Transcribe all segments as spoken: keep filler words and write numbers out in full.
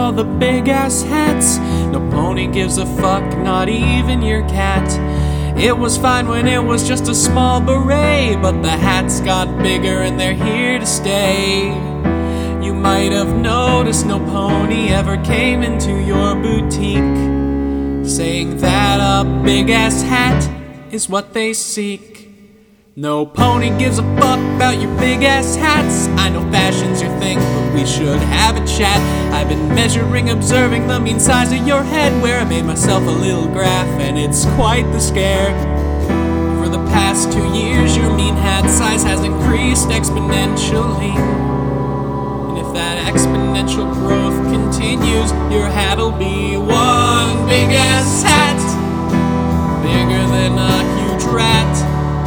all the big ass hats. No pony gives a fuck, not even your cat. It was fine when it was just a small beret, but the hats got bigger and they're here to stay. You might have noticed no pony ever came into your boutique, saying that a big ass hat is what they seek. No pony gives a fuck about your big ass hats. I know fashion's your thing, but we should have a chat. I've been measuring, observing the mean size of your head, where I made myself a little graph, and it's quite the scare. For the past two years, your mean hat size has increased exponentially. And if that exponential growth continues, your hat'll be one big ass hat, bigger than a huge rat.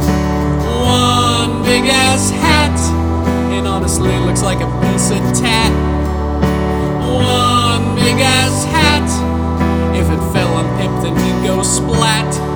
One big ass hat, and honestly it looks like a piece of tat. One big ass hat, if it fell on Pip then he'd go splat.